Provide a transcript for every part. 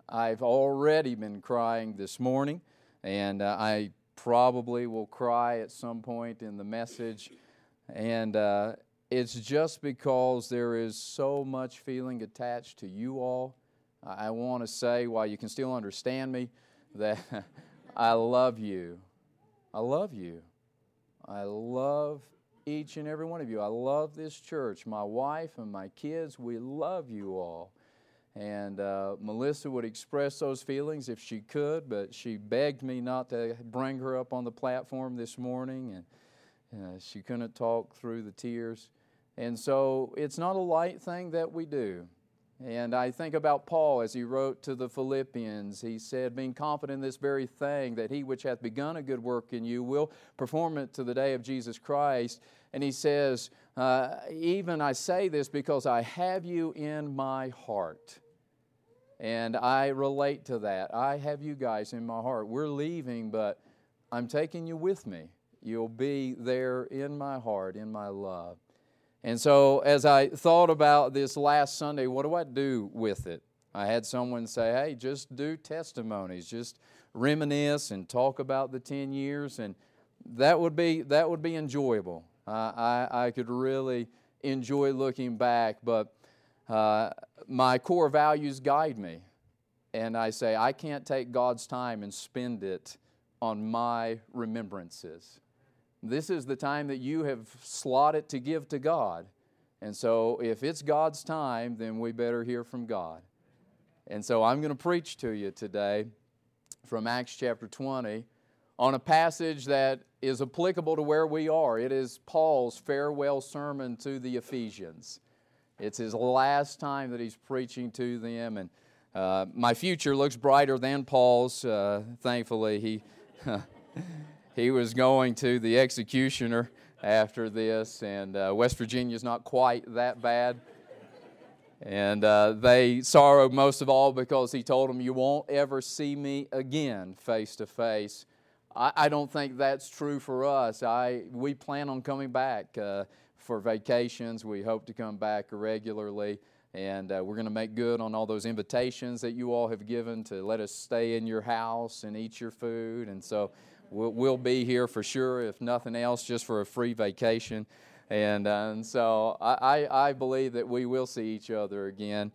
I've already been crying this morning, and I probably will cry at some point in the message. And it's just because there is so much feeling attached to you all. I want to say, while you can still understand me, that I love you. I love you. I love each and every one of you. I love this church. My wife and my kids, we love you all. And Melissa would express those feelings if she could, but she begged me not to bring her up on the platform this morning, and she couldn't talk through the tears. And so it's not a light thing that we do. And I think about Paul as he wrote to the Philippians. He said, being confident in this very thing, that he which hath begun a good work in you will perform it to the day of Jesus Christ. And he says, even I say this because I have you in my heart. And I relate to that. I have you guys in my heart. We're leaving, but I'm taking you with me. You'll be there in my heart, in my love. And so as I thought about this last Sunday, what do I do with it? I had someone say, hey, just do testimonies. Just reminisce and talk about the 10 years. And that would be enjoyable. I could really enjoy looking back, but my core values guide me. And I say, I can't take God's time and spend it on my remembrances. This is the time that you have slotted to give to God. And so if it's God's time, then we better hear from God. And so I'm going to preach to you today from Acts chapter 20 on a passage that is applicable to where we are. It is Paul's farewell sermon to the Ephesians. It's his last time that he's preaching to them. And my future looks brighter than Paul's. Thankfully, he was going to the executioner after this, and West Virginia's not quite that bad. And they sorrowed most of all because he told them, you won't ever see me again face to face. I don't think that's true for us. We plan on coming back for vacations. We hope to come back regularly, and we're going to make good on all those invitations that you all have given to let us stay in your house and eat your food. And so we'll be here for sure, if nothing else, just for a free vacation. And so I believe that we will see each other again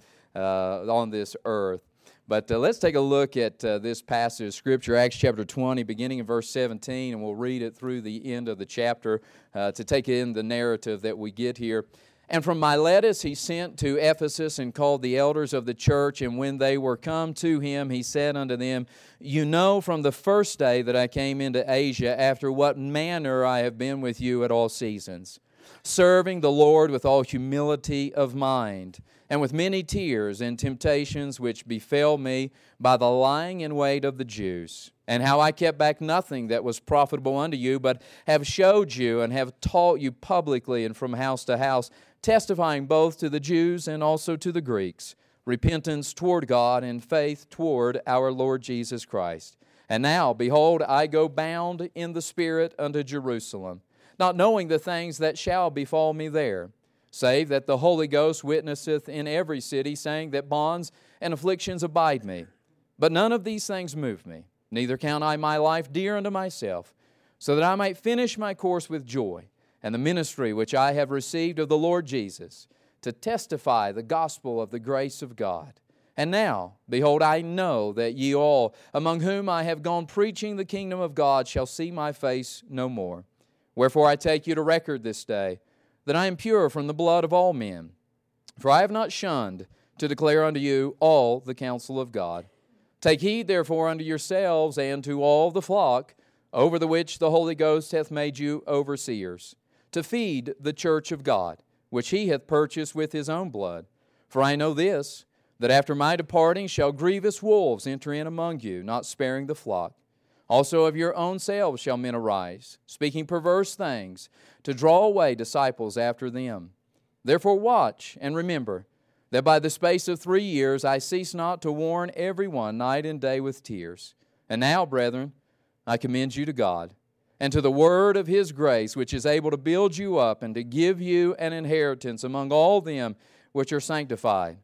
on this earth. But let's take a look at this passage of Scripture, Acts chapter 20, beginning in verse 17, and we'll read it through the end of the chapter to take in the narrative that we get here. And from Miletus he sent to Ephesus and called the elders of the church, and when they were come to him, he said unto them, you know from the first day that I came into Asia, after what manner I have been with you at all seasons, serving the Lord with all humility of mind, and with many tears and temptations which befell me by the lying in wait of the Jews, and how I kept back nothing that was profitable unto you, but have showed you and have taught you publicly and from house to house, testifying both to the Jews and also to the Greeks, repentance toward God and faith toward our Lord Jesus Christ. And now, behold, I go bound in the Spirit unto Jerusalem, not knowing the things that shall befall me there, save that the Holy Ghost witnesseth in every city, saying that bonds and afflictions abide me. But none of these things move me, neither count I my life dear unto myself, so that I might finish my course with joy, and the ministry which I have received of the Lord Jesus, to testify the gospel of the grace of God. And now, behold, I know that ye all, among whom I have gone preaching the kingdom of God, shall see my face no more. Wherefore I take you to record this day, that I am pure from the blood of all men. For I have not shunned to declare unto you all the counsel of God. Take heed therefore unto yourselves and to all the flock, over the which the Holy Ghost hath made you overseers, to feed the church of God, which he hath purchased with his own blood. For I know this, that after my departing shall grievous wolves enter in among you, not sparing the flock. Also of your own selves shall men arise, speaking perverse things, to draw away disciples after them. Therefore watch and remember that by the space of 3 years I cease not to warn every one night and day with tears. And now, brethren, I commend you to God, and to the word of His grace, which is able to build you up and to give you an inheritance among all them which are sanctified.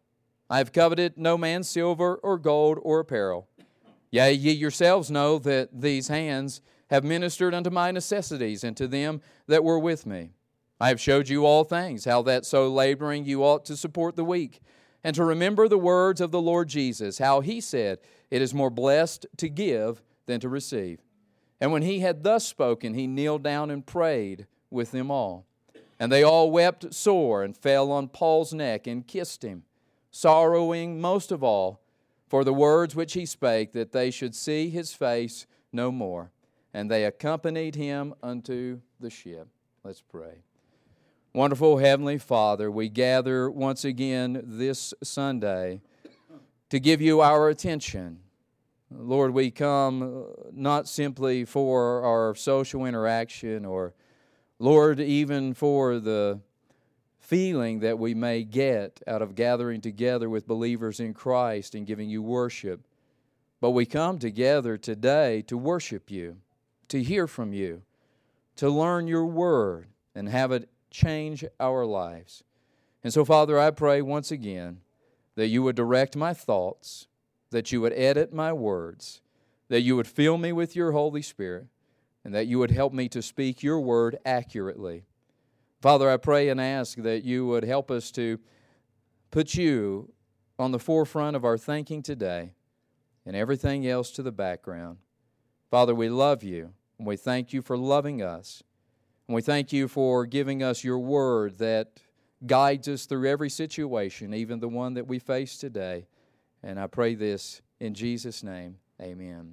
I have coveted no man's silver or gold or apparel. Yea, ye yourselves know that these hands have ministered unto my necessities and to them that were with me. I have showed you all things, how that so laboring you ought to support the weak, and to remember the words of the Lord Jesus, how He said, It is more blessed to give than to receive. And when He had thus spoken, He kneeled down and prayed with them all. And they all wept sore and fell on Paul's neck and kissed him, sorrowing most of all for the words which he spake, that they should see his face no more. And they accompanied him unto the ship. Let's pray. Wonderful Heavenly Father, we gather once again this Sunday to give you our attention. Lord, we come not simply for our social interaction or, Lord, even for the feeling that we may get out of gathering together with believers in Christ and giving you worship. But we come together today to worship you, to hear from you, to learn your word and have it change our lives. And so, Father, I pray once again that you would direct my thoughts, that you would edit my words, that you would fill me with your Holy Spirit, and that you would help me to speak your word accurately. Father, I pray and ask that you would help us to put you on the forefront of our thinking today and everything else to the background. Father, we love you, and we thank you for loving us. And we thank you for giving us your word that guides us through every situation, even the one that we face today. And I pray this in Jesus' name. Amen.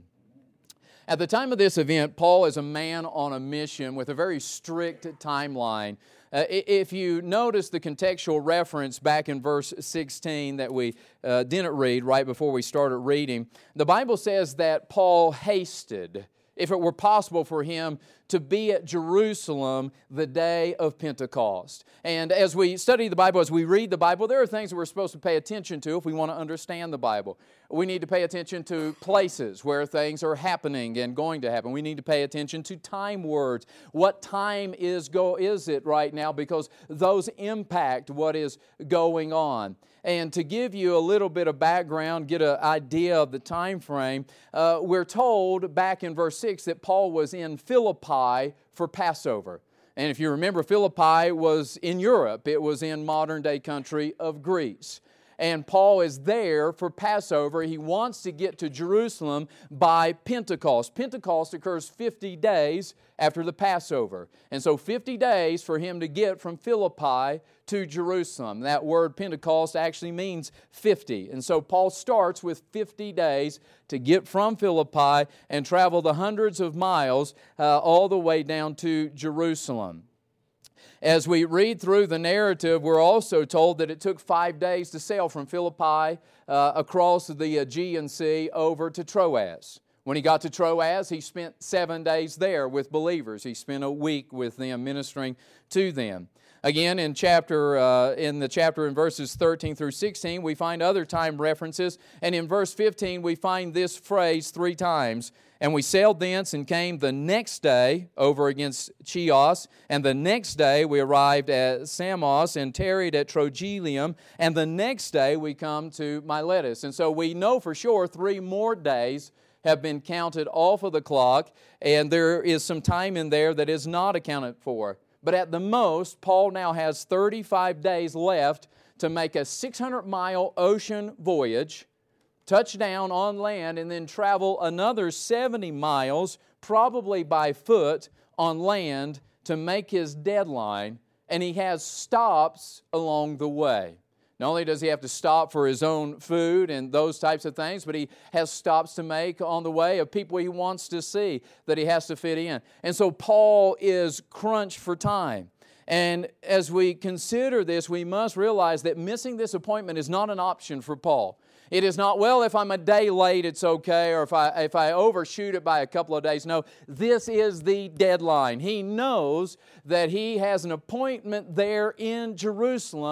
At the time of this event, Paul is a man on a mission with a very strict timeline. If you notice the contextual reference back in verse 16 that we didn't read right before we started reading, the Bible says that Paul hasted, if it were possible for him to be at Jerusalem the day of Pentecost. And as we study the Bible, as we read the Bible, there are things that we're supposed to pay attention to if we want to understand the Bible. We need to pay attention to places where things are happening and going to happen. We need to pay attention to time words. What time is it right now? Because those impact what is going on. And to give you a little bit of background, get an idea of the time frame, we're told back in verse 6 that Paul was in Philippi for Passover. And if you remember, Philippi was in Europe. It was in modern-day country of Greece. And Paul is there for Passover. He wants to get to Jerusalem by Pentecost. Pentecost occurs 50 days after the Passover. And so 50 days for him to get from Philippi to Jerusalem. That word Pentecost actually means 50. And so Paul starts with 50 days to get from Philippi and travel the hundreds of miles all the way down to Jerusalem. As we read through the narrative, we're also told that it took 5 days to sail from Philippi across the Aegean Sea over to Troas. When he got to Troas, he spent 7 days there with believers. He spent a week with them, ministering to them. Again, in the chapter in verses 13 through 16, we find other time references. And in verse 15, we find this phrase 3 times. And we sailed thence and came the next day over against Chios. And the next day we arrived at Samos and tarried at Trogyllium. And the next day we come to Miletus. And so we know for sure 3 more days have been counted off of the clock. And there is some time in there that is not accounted for. But at the most, Paul now has 35 days left to make a 600-mile ocean voyage, touch down on land, and then travel another 70 miles, probably by foot, on land to make his deadline. And he has stops along the way. Not only does he have to stop for his own food and those types of things, but he has stops to make on the way of people he wants to see that he has to fit in. And so Paul is crunched for time. And as we consider this, we must realize that missing this appointment is not an option for Paul. It is not, well, if I'm a day late, it's okay, or if I overshoot it by a couple of days. No, this is the deadline. He knows that he has an appointment there in Jerusalem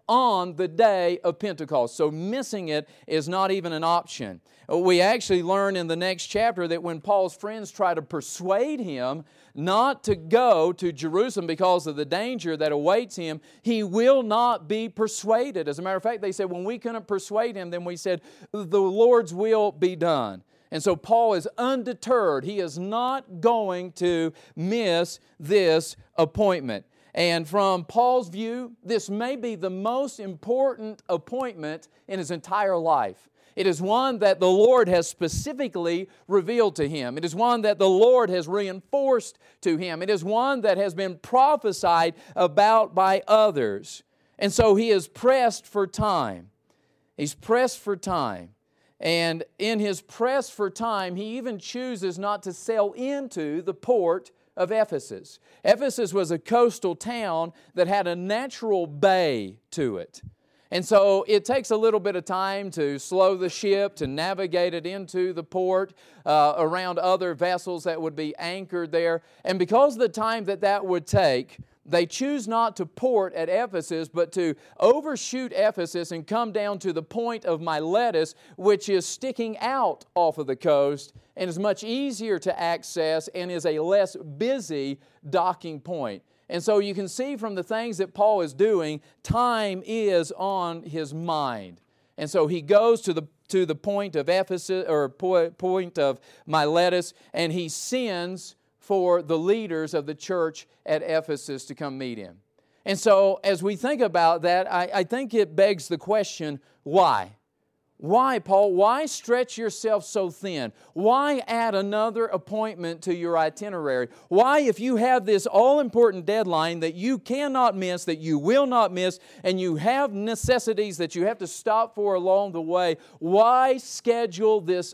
on the day of Pentecost. So missing it is not even an option. We actually learn in the next chapter that when Paul's friends try to persuade him not to go to Jerusalem because of the danger that awaits him, he will not be persuaded. As a matter of fact, they said, when we couldn't persuade him, then we said, the Lord's will be done. And so Paul is undeterred. He is not going to miss this appointment. And from Paul's view, this may be the most important appointment in his entire life. It is one that the Lord has specifically revealed to him. It is one that the Lord has reinforced to him. It is one that has been prophesied about by others. And so he is pressed for time. He's pressed for time. And in his press for time, he even chooses not to sail into the port of Ephesus. Ephesus was a coastal town that had a natural bay to it. And so it takes a little bit of time to slow the ship, to navigate it into the port around other vessels that would be anchored there. And because of the time that would take, they choose not to port at Ephesus, but to overshoot Ephesus and come down to the point of Miletus, which is sticking out off of the coast and is much easier to access and is a less busy docking point. And so you can see from the things that Paul is doing, time is on his mind. And so he goes to the point of Ephesus, or point of Miletus, and he sends for the leaders of the church at Ephesus to come meet him. And so as we think about that, I think it begs the question, why? Why, Paul? Why stretch yourself so thin? Why add another appointment to your itinerary? Why, if you have this all-important deadline that you cannot miss, that you will not miss, and you have necessities that you have to stop for along the way, why schedule this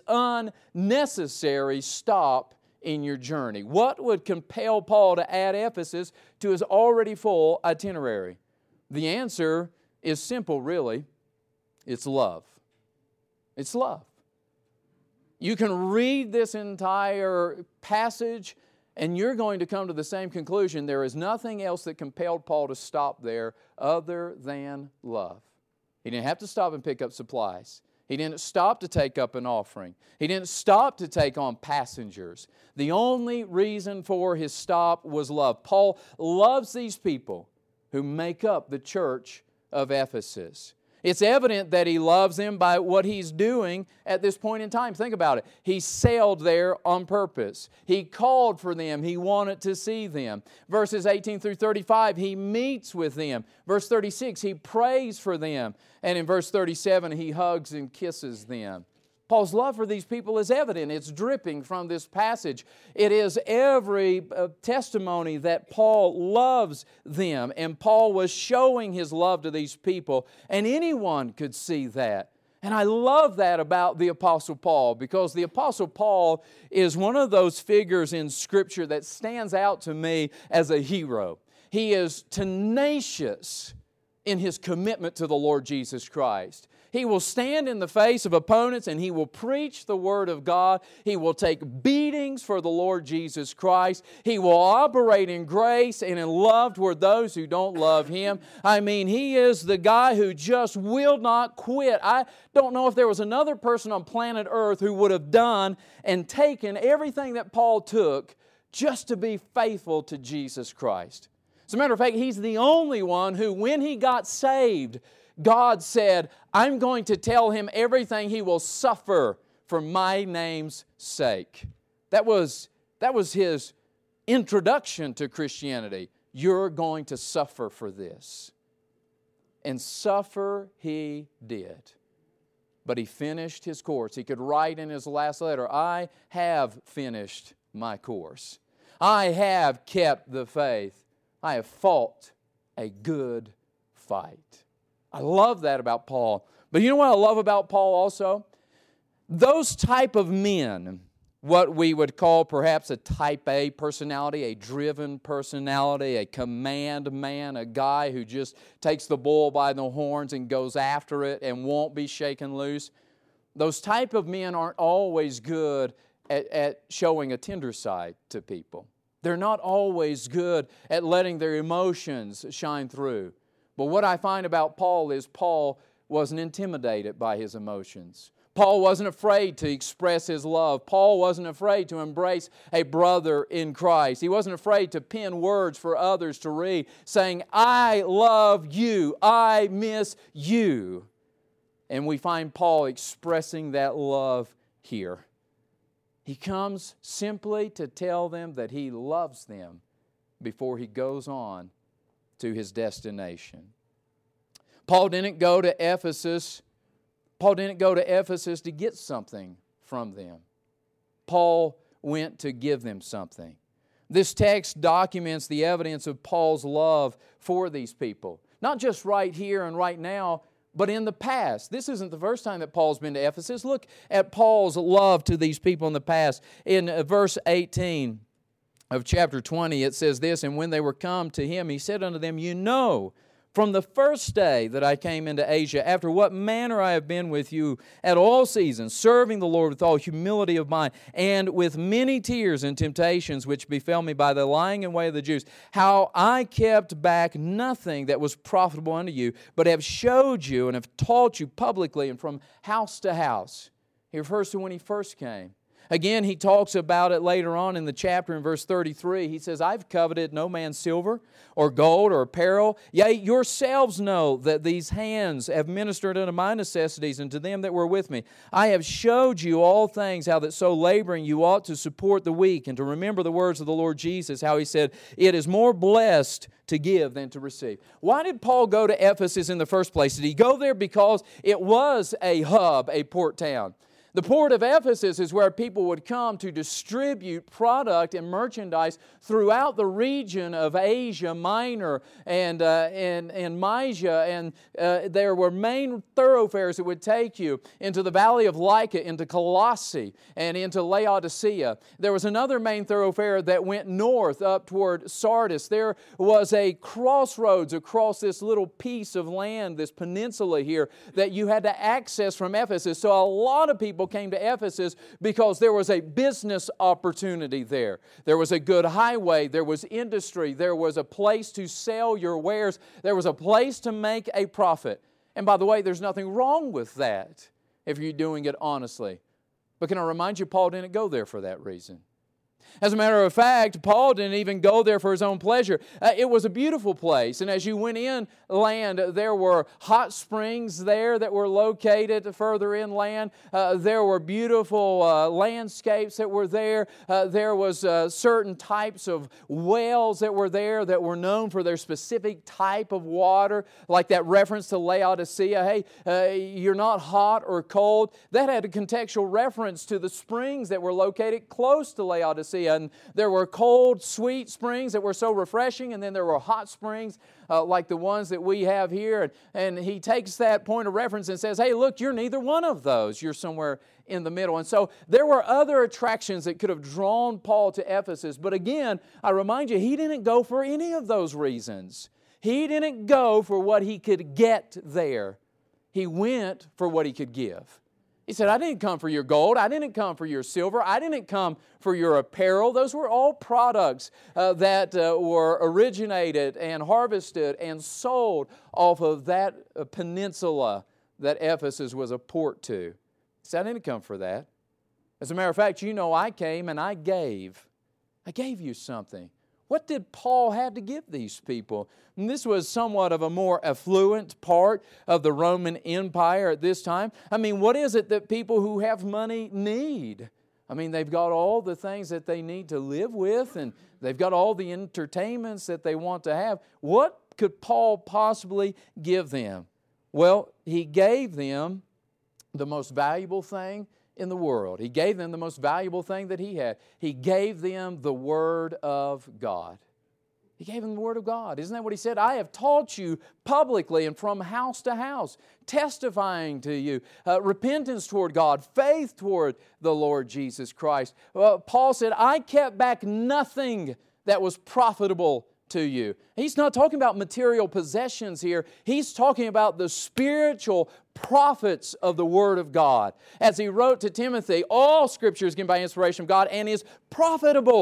unnecessary stop in your journey? What would compel Paul to add Ephesus to his already full itinerary? The answer is simple, really. It's love. It's love. You can read this entire passage and you're going to come to the same conclusion. There is nothing else that compelled Paul to stop there other than love. He didn't have to stop and pick up supplies. He didn't stop to take up an offering. He didn't stop to take on passengers. The only reason for his stop was love. Paul loves these people who make up the church of Ephesus. It's evident that he loves them by what he's doing at this point in time. Think about it. He sailed there on purpose. He called for them. He wanted to see them. Verses 18 through 35, he meets with them. Verse 36, he prays for them. And in verse 37, he hugs and kisses them. Paul's love for these people is evident. It's dripping from this passage. It is every testimony that Paul loves them. And Paul was showing his love to these people. And anyone could see that. And I love that about the Apostle Paul, because the Apostle Paul is one of those figures in Scripture that stands out to me as a hero. He is tenacious in his commitment to the Lord Jesus Christ. He will stand in the face of opponents and he will preach the Word of God. He will take beatings for the Lord Jesus Christ. He will operate in grace and in love toward those who don't love Him. I mean, he is the guy who just will not quit. I don't know if there was another person on planet Earth who would have done and taken everything that Paul took just to be faithful to Jesus Christ. As a matter of fact, he's the only one who, when he got saved, God said, I'm going to tell him everything he will suffer for my name's sake. That was his introduction to Christianity. You're going to suffer for this. And suffer he did. But he finished his course. He could write in his last letter, I have finished my course. I have kept the faith. I have fought a good fight. I love that about Paul. But you know what I love about Paul also? Those type of men, what we would call perhaps a type A personality, a driven personality, a command man, a guy who just takes the bull by the horns and goes after it and won't be shaken loose. Those type of men aren't always good at showing a tender side to people. They're not always good at letting their emotions shine through. But what I find about Paul is Paul wasn't intimidated by his emotions. Paul wasn't afraid to express his love. Paul wasn't afraid to embrace a brother in Christ. He wasn't afraid to pen words for others to read, saying, I love you, I miss you. And we find Paul expressing that love here. He comes simply to tell them that he loves them before he goes on to his destination. Paul didn't go to Ephesus to get something from them. Paul went to give them something. This text documents the evidence of Paul's love for these people. Not just right here and right now, but in the past. This isn't the first time that Paul's been to Ephesus. Look at Paul's love to these people in the past. In verse 18 of chapter 20, it says this, And when they were come to him, he said unto them, You know, from the first day that I came into Asia, after what manner I have been with you at all seasons, serving the Lord with all humility of mind, and with many tears and temptations which befell me by the lying in wait of the Jews, how I kept back nothing that was profitable unto you, but have showed you and have taught you publicly and from house to house. He refers to when he first came. Again, he talks about it later on in the chapter in verse 33. He says, I've coveted no man's silver or gold or apparel. Yea, yourselves know that these hands have ministered unto my necessities and to them that were with me. I have showed you all things, how that so laboring you ought to support the weak and to remember the words of the Lord Jesus, how He said, It is more blessed to give than to receive. Why did Paul go to Ephesus in the first place? Did he go there because it was a hub, a port town? The port of Ephesus is where people would come to distribute product and merchandise throughout the region of Asia Minor and Mysia. And there were main thoroughfares that would take you into the valley of Lyca, into Colossae, and into Laodicea. There was another main thoroughfare that went north up toward Sardis. There was a crossroads across this little piece of land, this peninsula here, that you had to access from Ephesus. So a lot of people came to Ephesus because there was a business opportunity there. There was a good highway, there was industry, there was a place to sell your wares, there was a place to make a profit. And by the way, there's nothing wrong with that if you're doing it honestly. But can I remind you, Paul didn't go there for that reason. As a matter of fact, Paul didn't even go there for his own pleasure. It was a beautiful place, and as you went inland, there were hot springs there that were located further inland. There were beautiful landscapes that were there. There was certain types of wells that were there that were known for their specific type of water, like that reference to Laodicea. Hey, you're not hot or cold. That had a contextual reference to the springs that were located close to Laodicea. And there were cold, sweet springs that were so refreshing, and then there were hot springs like the ones that we have here. And he takes that point of reference and says, hey, look, you're neither one of those. You're somewhere in the middle. And so there were other attractions that could have drawn Paul to Ephesus. But again, I remind you, he didn't go for any of those reasons. He didn't go for what he could get there. He went for what he could give. He said, I didn't come for your gold. I didn't come for your silver. I didn't come for your apparel. Those were all products that were originated and harvested and sold off of that peninsula that Ephesus was a port to. He said, I didn't come for that. As a matter of fact, you know, I came and I gave. I gave you something. What did Paul have to give these people? And this was somewhat of a more affluent part of the Roman Empire at this time. I mean, what is it that people who have money need? I mean, they've got all the things that they need to live with, and they've got all the entertainments that they want to have. What could Paul possibly give them? Well, he gave them the most valuable thing in the world. He gave them the most valuable thing that he had. He gave them the Word of God. He gave them the Word of God. Isn't that what he said? I have taught you publicly and from house to house, testifying to you repentance toward God, faith toward the Lord Jesus Christ. Paul said, I kept back nothing that was profitable to you. He's not talking about material possessions here. He's talking about the spiritual profits of the Word of God. As he wrote to Timothy, all Scripture is given by inspiration of God and is profitable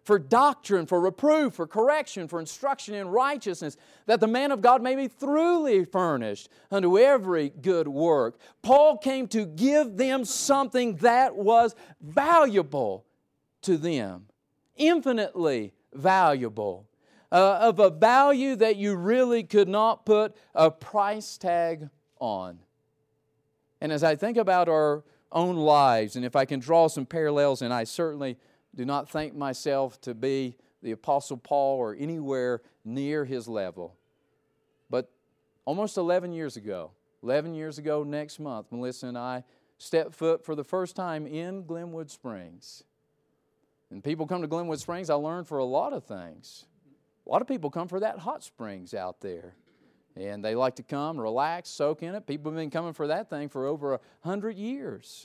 for doctrine, for reproof, for correction, for instruction in righteousness, that the man of God may be thoroughly furnished unto every good work. Paul came to give them something that was valuable to them, infinitely valuable, of a value that you really could not put a price tag on. And as I think about our own lives, and if I can draw some parallels, and I certainly do not think myself to be the Apostle Paul or anywhere near his level, but almost 11 years ago next month, Melissa and I stepped foot for the first time in Glenwood Springs. And people come to Glenwood Springs, I learned, for a lot of things. A lot of people come for that hot springs out there. And they like to come, relax, soak in it. People have been coming for that thing for over 100 years.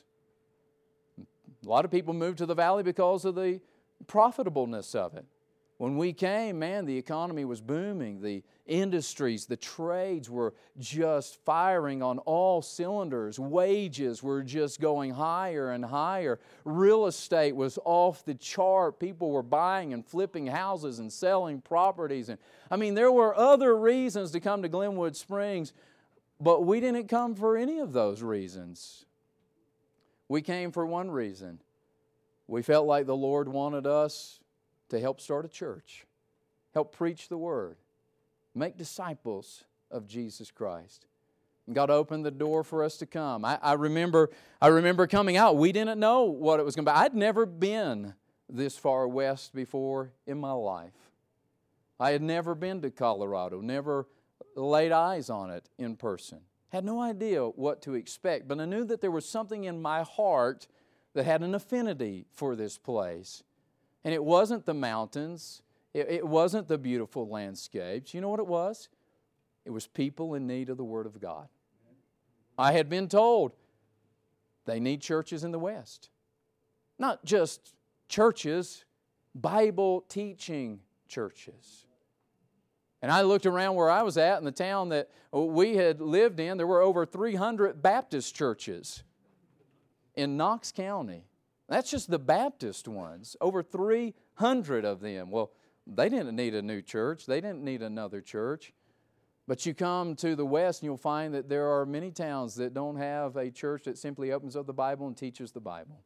A lot of people moved to the valley because of the profitableness of it. When we came, man, the economy was booming. The industries, the trades were just firing on all cylinders. Wages were just going higher and higher. Real estate was off the chart. People were buying and flipping houses and selling properties. And there were other reasons to come to Glenwood Springs, but we didn't come for any of those reasons. We came for one reason. We felt like the Lord wanted us to help start a church, help preach the Word, make disciples of Jesus Christ. And God opened the door for us to come. I remember coming out. We didn't know what it was going to be. I'd never been this far west before in my life. I had never been to Colorado, never laid eyes on it in person. Had no idea what to expect, but I knew that there was something in my heart that had an affinity for this place. And it wasn't the mountains. It wasn't the beautiful landscapes. You know what it was? It was people in need of the Word of God. I had been told they need churches in the West. Not just churches, Bible teaching churches. And I looked around where I was at in the town that we had lived in. There were over 300 Baptist churches in Knox County. That's just the Baptist ones, over 300 of them. Well, they didn't need a new church. They didn't need another church. But you come to the West and you'll find that there are many towns that don't have a church that simply opens up the Bible and teaches the Bible.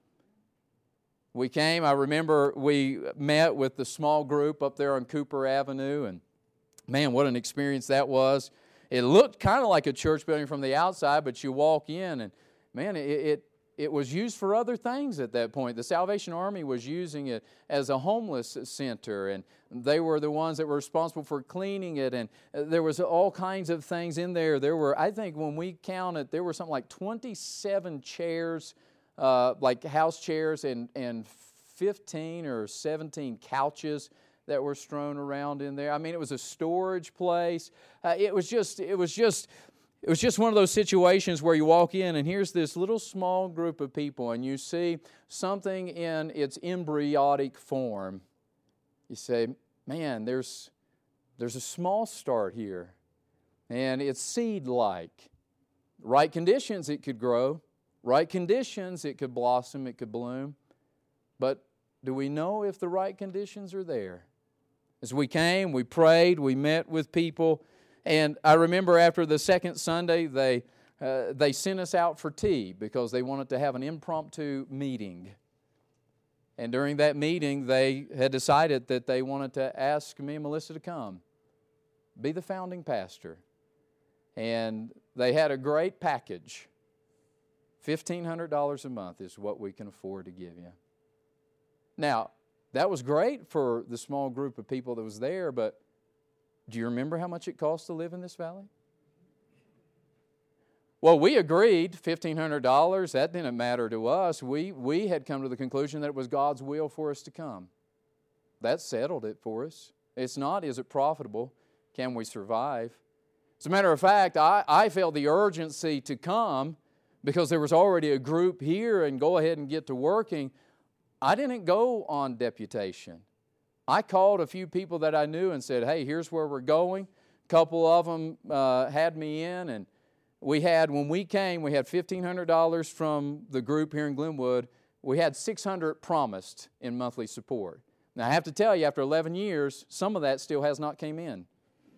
We came, I remember we met with the small group up there on Cooper Avenue, and man, what an experience that was. It looked kind of like a church building from the outside, but you walk in and man, it was used for other things at that point. The Salvation Army was using it as a homeless center, and they were the ones that were responsible for cleaning it, and there was all kinds of things in there. There were, I think when we counted, there were something like 27 chairs, like house chairs, and 15 or 17 couches that were strewn around in there. It was a storage place. It was just one of those situations where you walk in and here's this little small group of people and you see something in its embryonic form. You say, man, there's a small start here. And it's seed-like. Right conditions, it could grow. Right conditions, it could blossom, it could bloom. But do we know if the right conditions are there? As we came, we prayed, we met with people. And I remember after the second Sunday, they sent us out for tea because they wanted to have an impromptu meeting. And during that meeting, they had decided that they wanted to ask me and Melissa to come, be the founding pastor. And they had a great package. $1,500 a month is what we can afford to give you. Now, that was great for the small group of people that was there, but do you remember how much it costs to live in this valley? Well, we agreed, $1,500, that didn't matter to us. We had come to the conclusion that it was God's will for us to come. That settled it for us. It's not, is it profitable? Can we survive? As a matter of fact, I felt the urgency to come because there was already a group here and go ahead and get to working. I didn't go on deputation. I called a few people that I knew and said, hey, here's where we're going. A couple of them had me in, and when we came, we had $1,500 from the group here in Glenwood. We had $600 promised in monthly support. Now, I have to tell you, after 11 years, some of that still has not came in.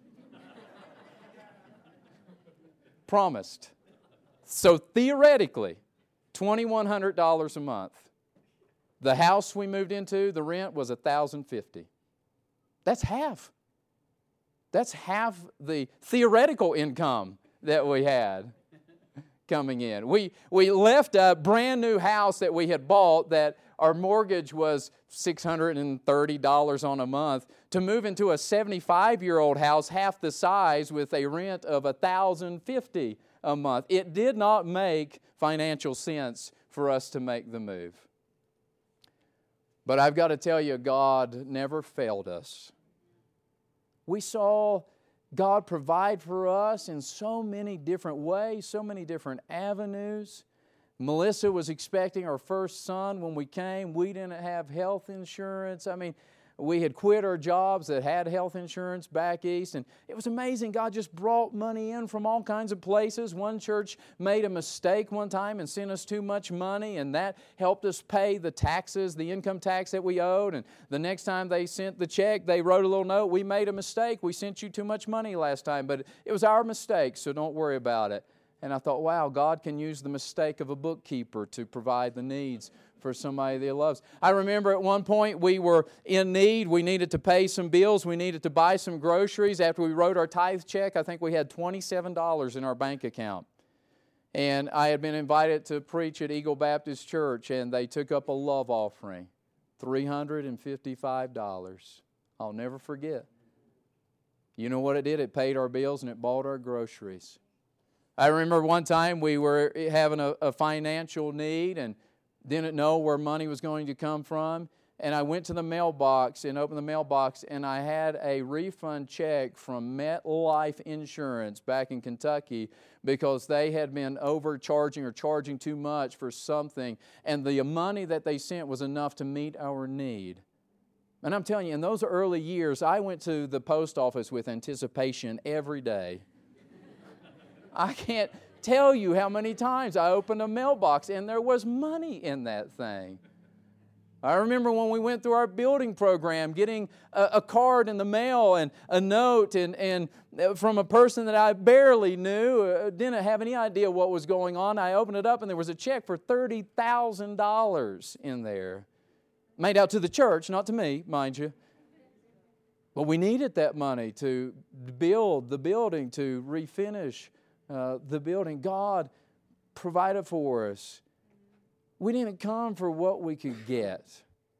Promised. So theoretically, $2,100 a month. The house we moved into, the rent was $1,050. That's half. That's half the theoretical income that we had coming in. We left a brand new house that we had bought that our mortgage was $630 on a month to move into a 75-year-old house half the size with a rent of $1,050 a month. It did not make financial sense for us to make the move. But I've got to tell you, God never failed us. We saw God provide for us in so many different ways, so many different avenues. Melissa was expecting our first son when we came. We didn't have health insurance. I mean, we had quit our jobs that had health insurance back east, and it was amazing. God just brought money in from all kinds of places. One church made a mistake one time and sent us too much money, and that helped us pay the taxes, the income tax that we owed. And the next time they sent the check, they wrote a little note, "We made a mistake. We sent you too much money last time, but it was our mistake, so don't worry about it." And I thought, wow, God can use the mistake of a bookkeeper to provide the needs for somebody that He loves. I remember at one point we were in need. We needed to pay some bills. We needed to buy some groceries. After we wrote our tithe check, I think we had $27 in our bank account. And I had been invited to preach at Eagle Baptist Church, and they took up a love offering, $355. I'll never forget. You know what it did? It paid our bills and it bought our groceries. I remember one time we were having a financial need and didn't know where money was going to come from. And I went to the mailbox and opened the mailbox, and I had a refund check from MetLife Insurance back in Kentucky because they had been overcharging or charging too much for something. And the money that they sent was enough to meet our need. And I'm telling you, in those early years, I went to the post office with anticipation every day. I can't tell you how many times I opened a mailbox and there was money in that thing. I remember when we went through our building program, getting a card in the mail and a note and from a person that I barely knew, didn't have any idea what was going on. I opened it up and there was a check for $30,000 in there. Made out to the church, not to me, mind you. But we needed that money to build the building, to refinish the building. God provided for us. We didn't come for what we could get.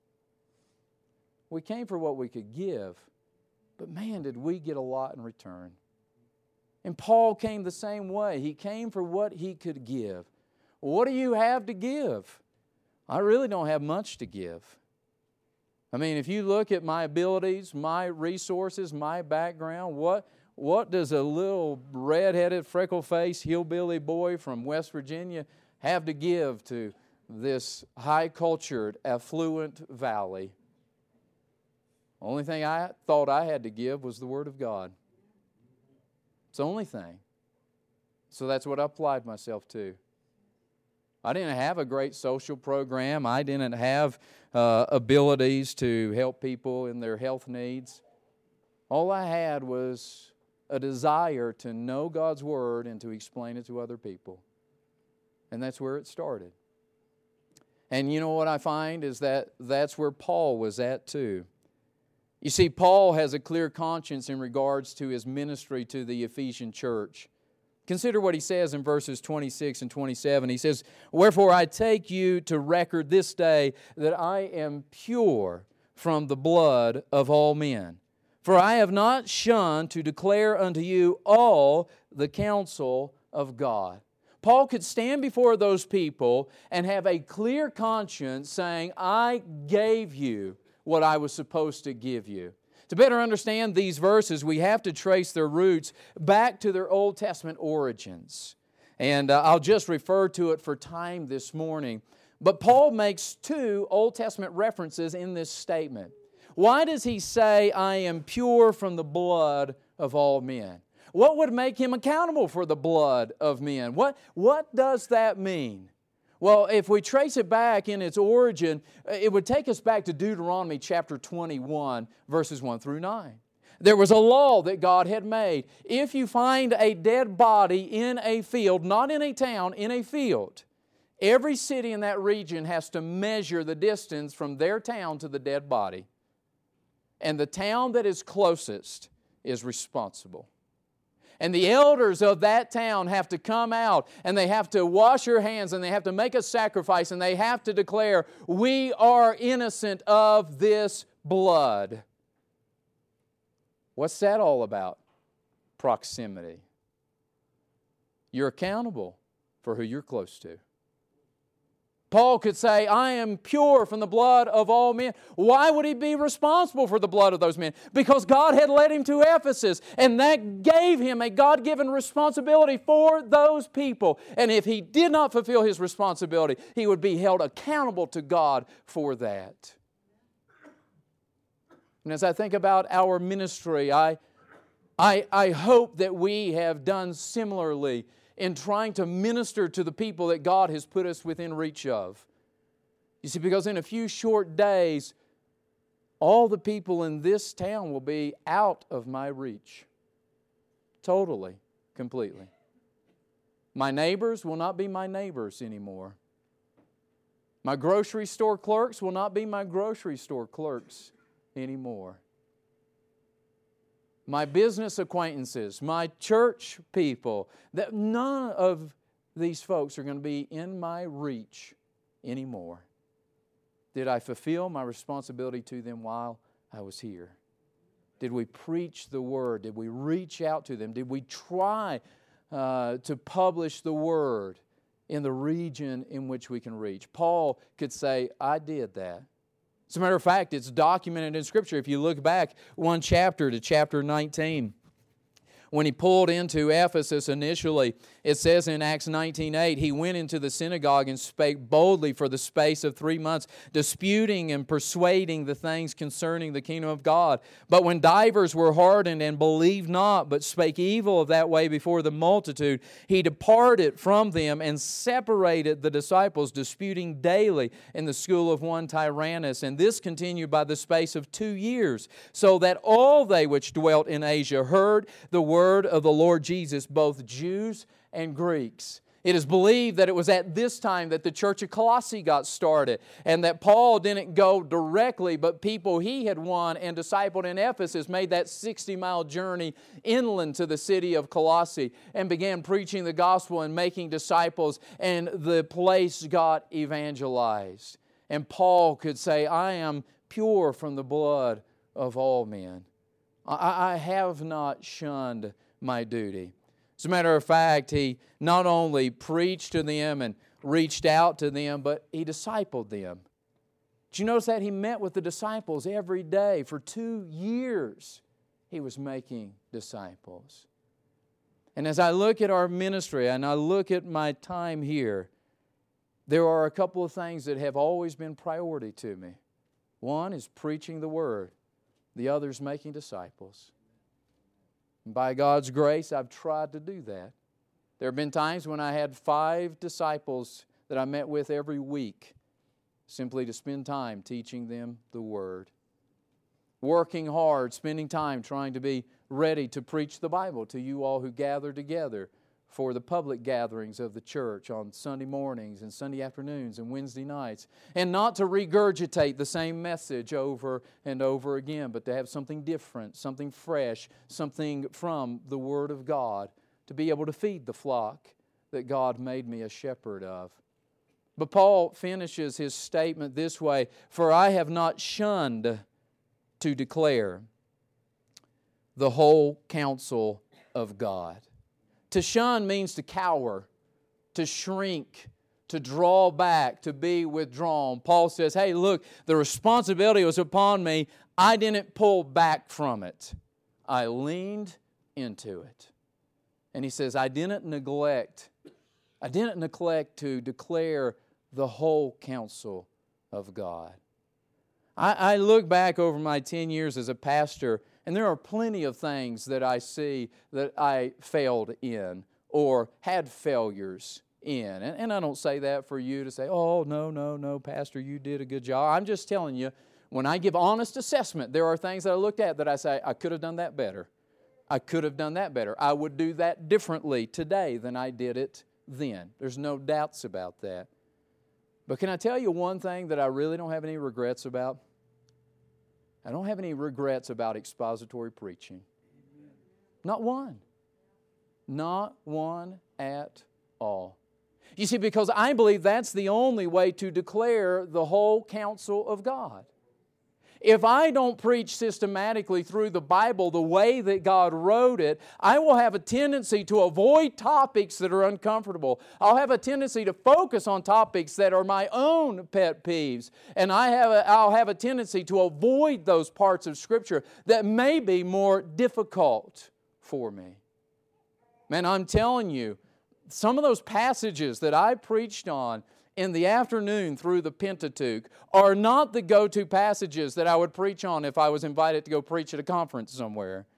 We came for what we could give. But man, did we get a lot in return. And Paul came the same way. He came for what he could give. What do you have to give? I really don't have much to give. I mean, if you look at my abilities, my resources, my background, what does a little red-headed, freckle-faced hillbilly boy from West Virginia have to give to this high-cultured, affluent valley? The only thing I thought I had to give was the Word of God. It's the only thing. So that's what I applied myself to. I didn't have a great social program. I didn't have abilities to help people in their health needs. All I had was a desire to know God's Word and to explain it to other people. And that's where it started. And you know what I find is that that's where Paul was at too. You see, Paul has a clear conscience in regards to his ministry to the Ephesian church. Consider what he says in verses 26 and 27. He says, "Wherefore I take you to record this day that I am pure from the blood of all men. For I have not shunned to declare unto you all the counsel of God." Paul could stand before those people and have a clear conscience saying, I gave you what I was supposed to give you. To better understand these verses, we have to trace their roots back to their Old Testament origins. And I'll just refer to it for time this morning. But Paul makes two Old Testament references in this statement. Why does he say, I am pure from the blood of all men? What would make him accountable for the blood of men? What does that mean? Well, if we trace it back in its origin, it would take us back to Deuteronomy chapter 21, verses 1 through 9. There was a law that God had made. If you find a dead body in a field, not in a town, in a field, every city in that region has to measure the distance from their town to the dead body. And the town that is closest is responsible. And the elders of that town have to come out and they have to wash their hands and they have to make a sacrifice and they have to declare, we are innocent of this blood. What's that all about? Proximity. You're accountable for who you're close to. Paul could say, I am pure from the blood of all men. Why would he be responsible for the blood of those men? Because God had led him to Ephesus, and that gave him a God-given responsibility for those people. And if he did not fulfill his responsibility, he would be held accountable to God for that. And as I think about our ministry, I hope that we have done similarly in trying to minister to the people that God has put us within reach of. You see, because in a few short days, all the people in this town will be out of my reach. Totally, completely. My neighbors will not be my neighbors anymore. My grocery store clerks will not be my grocery store clerks anymore. My business acquaintances, my church people, that none of these folks are going to be in my reach anymore. Did I fulfill my responsibility to them while I was here? Did we preach the Word? Did we reach out to them? Did we try to publish the Word in the region in which we can reach? Paul could say, I did that. As a matter of fact, it's documented in Scripture. If you look back one chapter to chapter 19, when he pulled into Ephesus initially, it says in Acts 19:8, he went into the synagogue and spake boldly for the space of 3 months, disputing and persuading the things concerning the kingdom of God. But when divers were hardened and believed not, but spake evil of that way before the multitude, he departed from them and separated the disciples, disputing daily in the school of one Tyrannus. And this continued by the space of 2 years, so that all they which dwelt in Asia heard the word of the Lord Jesus, both Jews and Greeks. It is believed that it was at this time that the church of Colossae got started, and that Paul didn't go directly, but people he had won and discipled in Ephesus made that 60-mile journey inland to the city of Colossae and began preaching the gospel and making disciples, and the place got evangelized. And Paul could say, I am pure from the blood of all men. I have not shunned my duty. As a matter of fact, he not only preached to them and reached out to them, but he discipled them. Did you notice that? He met with the disciples every day. For 2 years, he was making disciples. And as I look at our ministry and I look at my time here, there are a couple of things that have always been priority to me. One is preaching the Word. The other is making disciples. And by God's grace, I've tried to do that. There have been times when I had 5 disciples that I met with every week, simply to spend time teaching them the Word. Working hard, spending time trying to be ready to preach the Bible to you all who gather together for the public gatherings of the church on Sunday mornings and Sunday afternoons and Wednesday nights. And not to regurgitate the same message over and over again, but to have something different, something fresh, something from the Word of God, to be able to feed the flock that God made me a shepherd of. But Paul finishes his statement this way, for I have not shunned to declare the whole counsel of God. To shun means to cower, to shrink, to draw back, to be withdrawn. Paul says, hey, look, the responsibility was upon me. I didn't pull back from it. I leaned into it. And he says, I didn't neglect to declare the whole counsel of God. I look back over my 10 years as a pastor, and there are plenty of things that I see that I failed in or had failures in. And I don't say that for you to say, oh, no, Pastor, you did a good job. I'm just telling you, when I give honest assessment, there are things that I looked at that I say, I could have done that better. I could have done that better. I would do that differently today than I did it then. There's no doubts about that. But can I tell you one thing that I really don't have any regrets about? I don't have any regrets about expository preaching. Not one. Not one at all. You see, because I believe that's the only way to declare the whole counsel of God. If I don't preach systematically through the Bible the way that God wrote it, I will have a tendency to avoid topics that are uncomfortable. I'll have a tendency to focus on topics that are my own pet peeves. And I'll have a tendency to avoid those parts of Scripture that may be more difficult for me. Man, I'm telling you, some of those passages that I preached on in the afternoon through the Pentateuch are not the go-to passages that I would preach on if I was invited to go preach at a conference somewhere.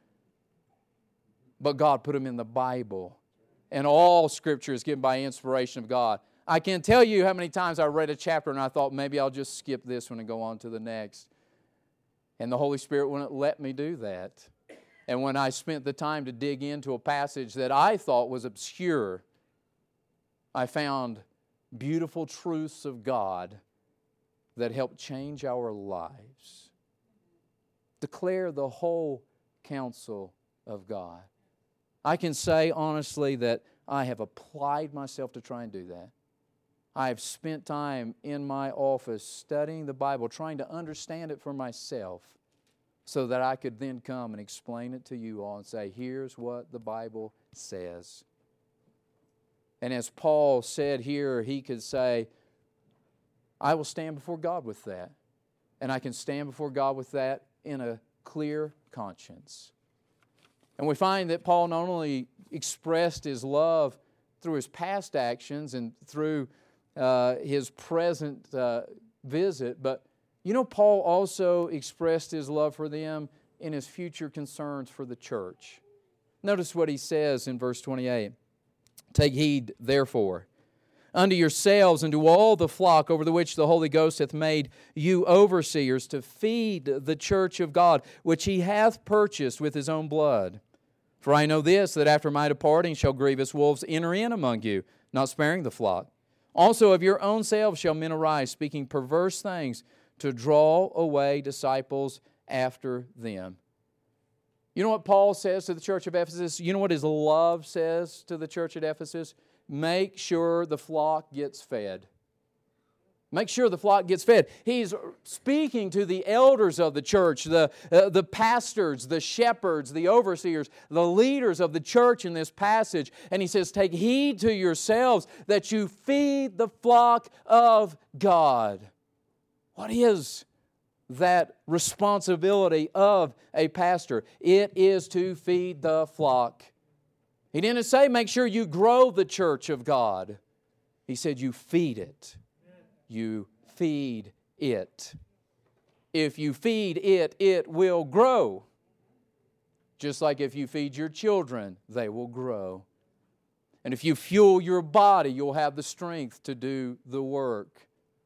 But God put them in the Bible. And all Scripture is given by inspiration of God. I can't tell you how many times I read a chapter and I thought, maybe I'll just skip this one and go on to the next. And the Holy Spirit wouldn't let me do that. And when I spent the time to dig into a passage that I thought was obscure, I found beautiful truths of God that help change our lives. Declare the whole counsel of God. I can say honestly that I have applied myself to try and do that. I have spent time in my office studying the Bible, trying to understand it for myself so that I could then come and explain it to you all and say, here's what the Bible says. And as Paul said here, he could say, I will stand before God with that. And I can stand before God with that in a clear conscience. And we find that Paul not only expressed his love through his past actions and through his present visit, but you know, Paul also expressed his love for them in his future concerns for the church. Notice what he says in verse 28. Take heed, therefore, unto yourselves and to all the flock over the which the Holy Ghost hath made you overseers, to feed the church of God, which He hath purchased with His own blood. For I know this, that after my departing shall grievous wolves enter in among you, not sparing the flock. Also of your own selves shall men arise, speaking perverse things, to draw away disciples after them. You know what Paul says to the church of Ephesus? You know what his love says to the church at Ephesus? Make sure the flock gets fed. Make sure the flock gets fed. He's speaking to the elders of the church, the pastors, the shepherds, the overseers, the leaders of the church in this passage. And he says, take heed to yourselves that you feed the flock of God. What is that responsibility of a pastor? It is to feed the flock. He didn't say make sure you grow the church of God. He said you feed it. You feed it. If you feed it, it will grow. Just like if you feed your children, they will grow. And if you fuel your body, you'll have the strength to do the work.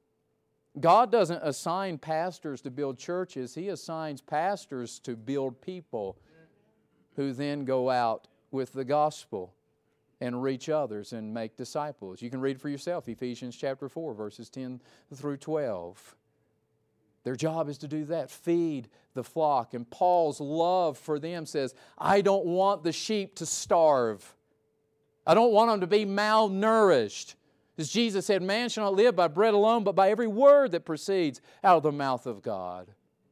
God doesn't assign pastors to build churches. He assigns pastors to build people who then go out with the gospel and reach others and make disciples. You can read for yourself, Ephesians chapter 4, verses 10 through 12. Their job is to do that, feed the flock. And Paul's love for them says, I don't want the sheep to starve. I don't want them to be malnourished. As Jesus said, man shall not live by bread alone, but by every word that proceeds out of the mouth of God.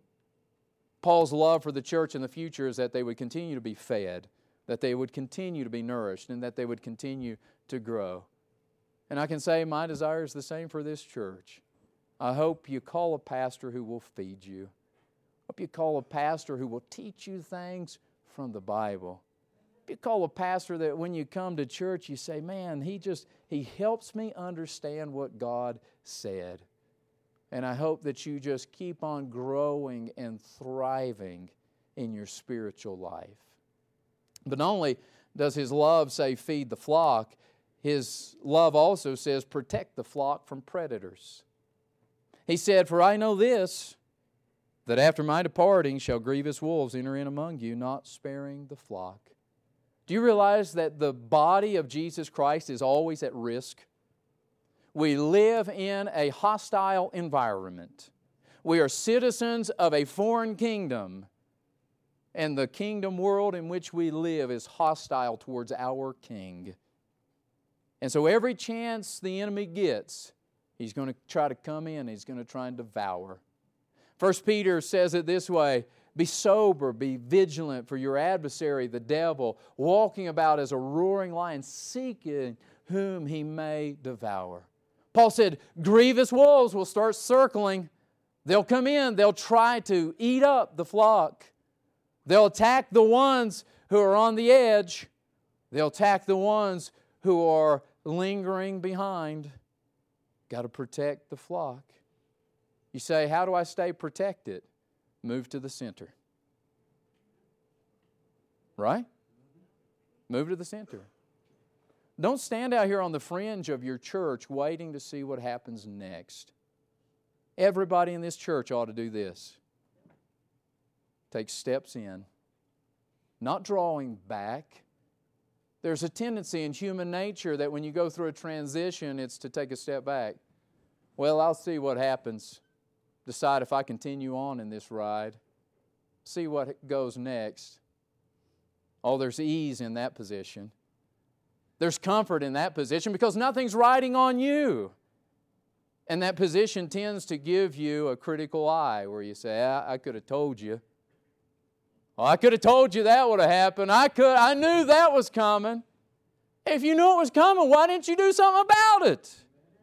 Paul's love for the church in the future is that they would continue to be fed, that they would continue to be nourished, and that they would continue to grow. And I can say my desire is the same for this church. I hope you call a pastor who will feed you. I hope you call a pastor who will teach you things from the Bible. You call a pastor that when you come to church, you say, man, he helps me understand what God said. And I hope that you just keep on growing and thriving in your spiritual life. But not only does his love say feed the flock, His love also says, protect the flock from predators. He said, for I know this, that after my departing shall grievous wolves enter in among you, not sparing the flock. Do you realize that the body of Jesus Christ is always at risk? We live in a hostile environment. We are citizens of a foreign kingdom, and the kingdom world in which we live is hostile towards our King. And so every chance the enemy gets, he's going to try to come in, he's going to try and devour. 1 Peter says it this way, be sober, be vigilant, for your adversary, the devil, walking about as a roaring lion, seeking whom he may devour. Paul said, grievous wolves will start circling. They'll come in, they'll try to eat up the flock. They'll attack the ones who are on the edge. They'll attack the ones who are lingering behind. Got to protect the flock. You say, how do I stay protected? Move to the center. Right? Move to the center. Don't stand out here on the fringe of your church waiting to see what happens next. Everybody in this church ought to do this. Take steps in. Not drawing back. There's a tendency in human nature that when you go through a transition, it's to take a step back. Well, I'll see what happens. Decide if I continue on in this ride. See what goes next. Oh, there's ease in that position. There's comfort in that position because nothing's riding on you. And that position tends to give you a critical eye where you say, I could have told you. Oh, I could have told you that would have happened. I knew that was coming. If you knew it was coming, why didn't you do something about it?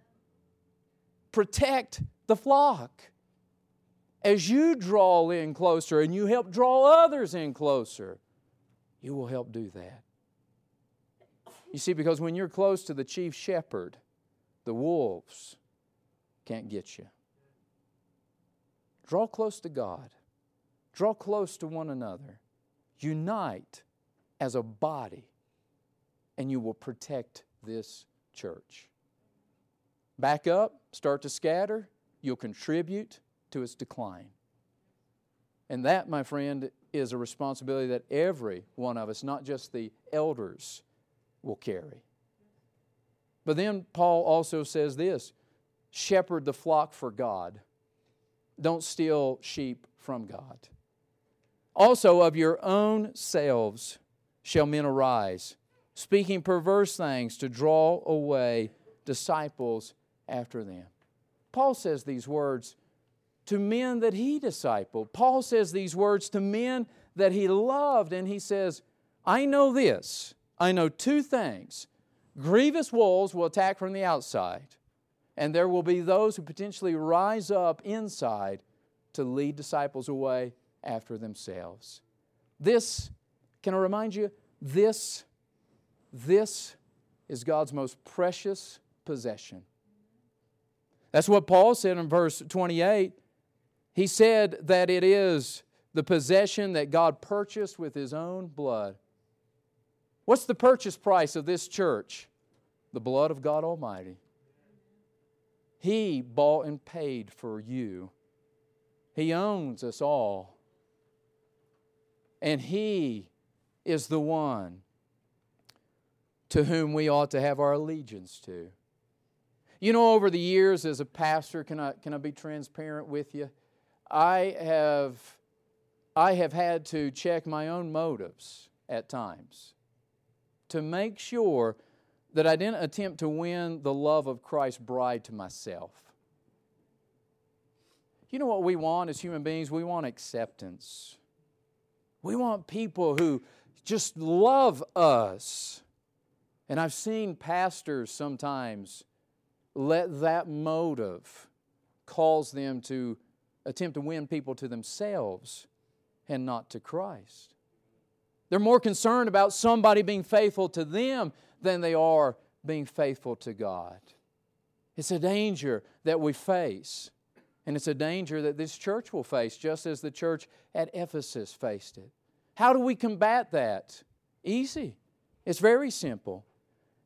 Protect the flock. As you draw in closer and you help draw others in closer, you will help do that. You see, because when you're close to the chief shepherd, the wolves can't get you. Draw close to God. Draw close to one another. Unite as a body, and you will protect this church. Back up, start to scatter, you'll contribute to its decline. And that, my friend, is a responsibility that every one of us, not just the elders, will carry. But then Paul also says this, shepherd the flock for God. Don't steal sheep from God. Also of your own selves shall men arise, speaking perverse things to draw away disciples after them. Paul says these words to men that he discipled. Paul says these words to men that he loved, and he says, I know this. I know two things. Grievous wolves will attack from the outside, and there will be those who potentially rise up inside to lead disciples away after themselves. This, can I remind you, this is God's most precious possession. That's what Paul said in verse 28. He said that it is the possession that God purchased with His own blood. What's the purchase price of this church? The blood of God Almighty. He bought and paid for you. He owns us all. And He is the one to whom we ought to have our allegiance to. You know, over the years as a pastor, can I be transparent with you? I have had to check my own motives at times to make sure that I didn't attempt to win the love of Christ's bride to myself. You know what we want as human beings? We want acceptance. We want people who just love us. And I've seen pastors sometimes let that motive cause them to attempt to win people to themselves and not to Christ. They're more concerned about somebody being faithful to them than they are being faithful to God. It's a danger that we face, and it's a danger that this church will face, just as the church at Ephesus faced it. How do we combat that? Easy. It's very simple.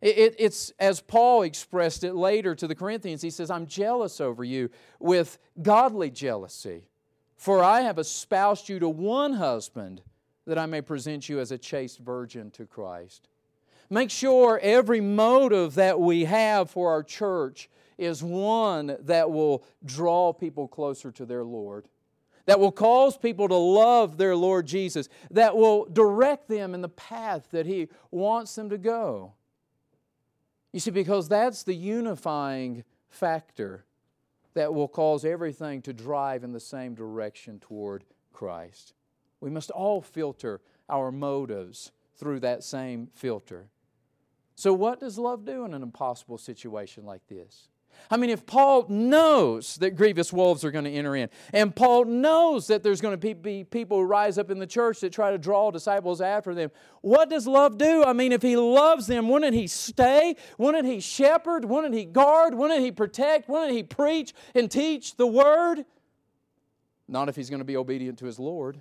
It's as Paul expressed it later to the Corinthians. He says, I'm jealous over you with godly jealousy, for I have espoused you to one husband, that I may present you as a chaste virgin to Christ. Make sure every motive that we have for our church is one that will draw people closer to their Lord, that will cause people to love their Lord Jesus, that will direct them in the path that He wants them to go. You see, because that's the unifying factor that will cause everything to drive in the same direction toward Christ. We must all filter our motives through that same filter. So what does love do in an impossible situation like this? I mean, if Paul knows that grievous wolves are going to enter in, and Paul knows that there's going to be people who rise up in the church that try to draw disciples after them, what does love do? I mean, if He loves them, wouldn't He stay? Wouldn't He shepherd? Wouldn't He guard? Wouldn't He protect? Wouldn't He preach and teach the Word? Not if He's going to be obedient to His Lord.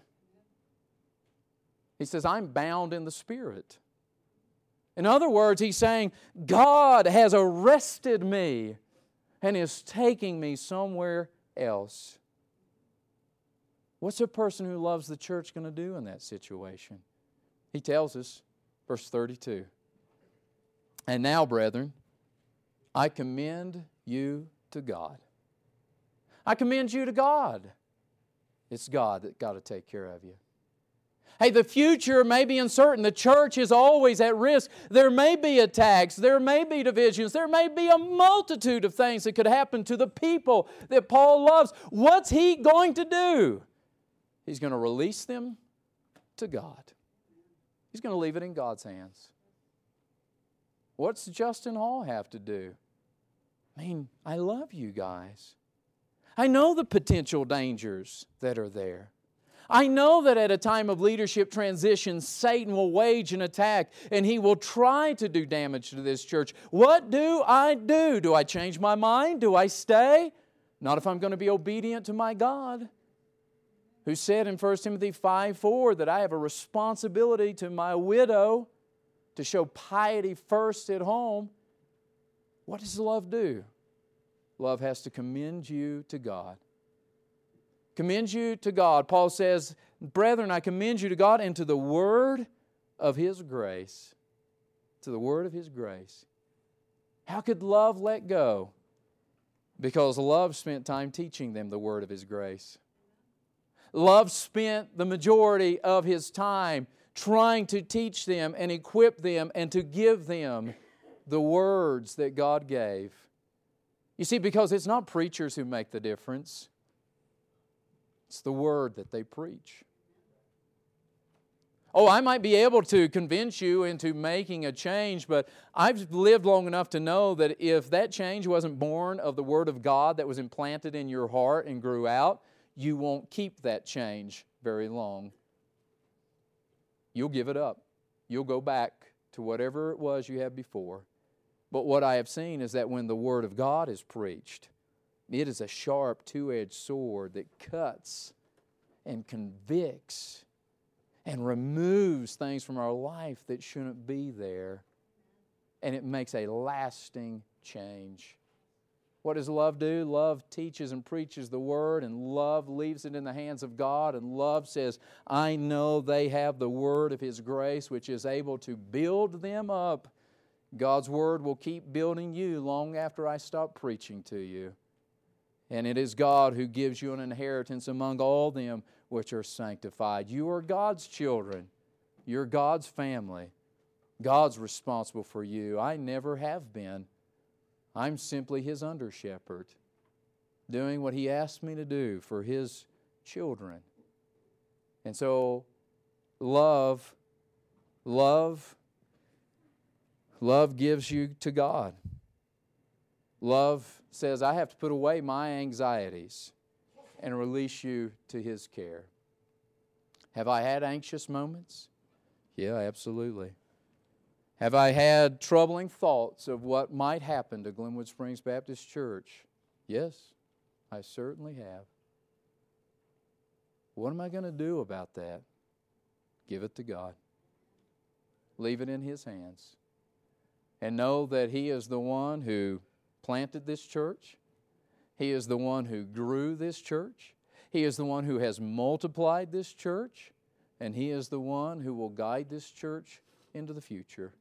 He says, I'm bound in the Spirit. In other words, He's saying, God has arrested me and is taking me somewhere else. What's a person who loves the church going to do in that situation? He tells us, verse 32, and now, brethren, I commend you to God. I commend you to God. It's God that's got to take care of you. Hey, the future may be uncertain. The church is always at risk. There may be attacks. There may be divisions. There may be a multitude of things that could happen to the people that Paul loves. What's he going to do? He's going to release them to God. He's going to leave it in God's hands. What's Justin Hall have to do? I mean, I love you guys. I know the potential dangers that are there. I know that at a time of leadership transition, Satan will wage an attack and he will try to do damage to this church. What do? Do I change my mind? Do I stay? Not if I'm going to be obedient to my God, who said in 1 Timothy 5:4 that I have a responsibility to my widow to show piety first at home. What does love do? Love has to commend you to God. Commend you to God. Paul says, brethren, I commend you to God and to the word of His grace. To the word of His grace. How could love let go? Because love spent time teaching them the word of His grace. Love spent the majority of His time trying to teach them and equip them and to give them the words that God gave. You see, because it's not preachers who make the difference. It's the word that they preach. Oh, I might be able to convince you into making a change, but I've lived long enough to know that if that change wasn't born of the Word of God that was implanted in your heart and grew out, you won't keep that change very long. You'll give it up. You'll go back to whatever it was you had before. But what I have seen is that when the Word of God is preached, it is a sharp, two-edged sword that cuts and convicts and removes things from our life that shouldn't be there. And it makes a lasting change. What does love do? Love teaches and preaches the Word, and love leaves it in the hands of God. And love says, I know they have the Word of His grace, which is able to build them up. God's Word will keep building you long after I stop preaching to you. And it is God who gives you an inheritance among all them which are sanctified. You are God's children. You're God's family. God's responsible for you. I never have been. I'm simply His under-shepherd, doing what He asked me to do for His children. And so, love gives you to God. Love says, I have to put away my anxieties and release you to His care. Have I had anxious moments? Yeah, absolutely. Have I had troubling thoughts of what might happen to Glenwood Springs Baptist Church? Yes, I certainly have. What am I going to do about that? Give it to God. Leave it in His hands. and know that He is the one who planted this church. He is the one who grew this church. He is the one who has multiplied this church, and He is the one who will guide this church into the future.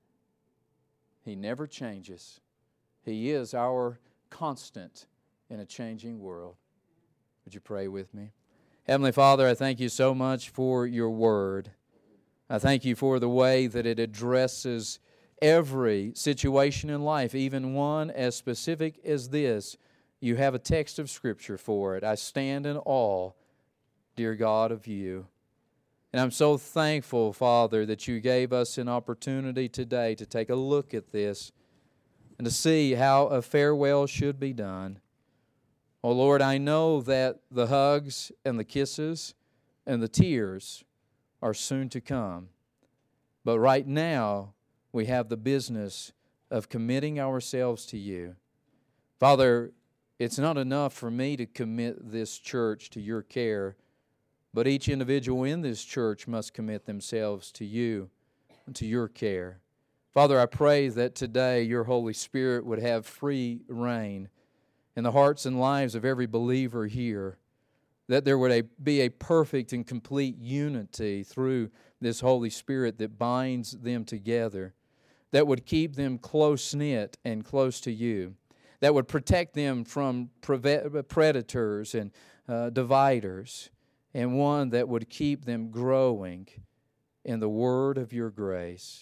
He never changes. He is our constant in a changing world. Would you pray with me? Heavenly Father, I thank You so much for Your Word. I thank You for the way that it addresses every situation in life, even one as specific as this. You have a text of Scripture for it. I stand in awe, dear God, of You. And I'm so thankful, Father, that You gave us an opportunity today to take a look at this and to see how a farewell should be done. Oh, Lord, I know that the hugs and the kisses and the tears are soon to come. But right now, we have the business of committing ourselves to You. Father, it's not enough for me to commit this church to Your care, but each individual in this church must commit themselves to You and to Your care. Father, I pray that today Your Holy Spirit would have free reign in the hearts and lives of every believer here, that there would be a perfect and complete unity through this Holy Spirit that binds them together, that would keep them close-knit and close to You, that would protect them from predators and dividers, and one that would keep them growing in the word of Your grace.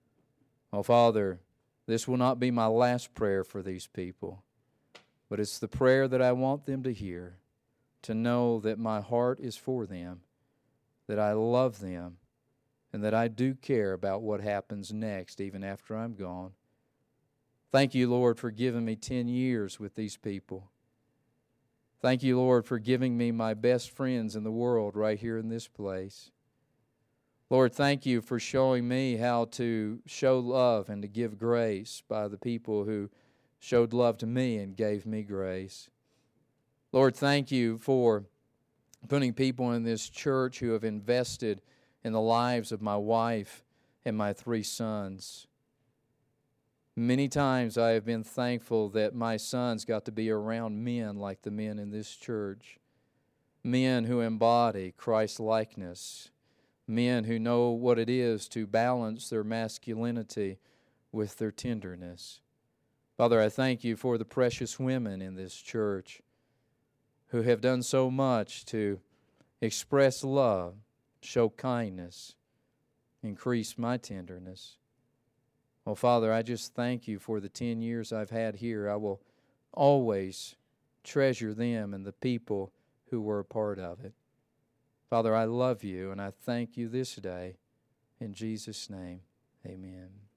Oh, Father, this will not be my last prayer for these people, but it's the prayer that I want them to hear, to know that my heart is for them, that I love them, and that I do care about what happens next, even after I'm gone. Thank You, Lord, for giving me 10 years with these people. Thank You, Lord, for giving me my best friends in the world right here in this place. Lord, thank You for showing me how to show love and to give grace by the people who showed love to me and gave me grace. Lord, thank You for putting people in this church who have invested in the lives of my wife and my 3 sons. Many times I have been thankful that my sons got to be around men like the men in this church, men who embody Christ-likeness, men who know what it is to balance their masculinity with their tenderness. Father, I thank You for the precious women in this church who have done so much to express love, show kindness, increase my tenderness. Oh, Father, I just thank You for the 10 years I've had here. I will always treasure them and the people who were a part of it. Father, I love You, and I thank You this day. In Jesus' name, amen.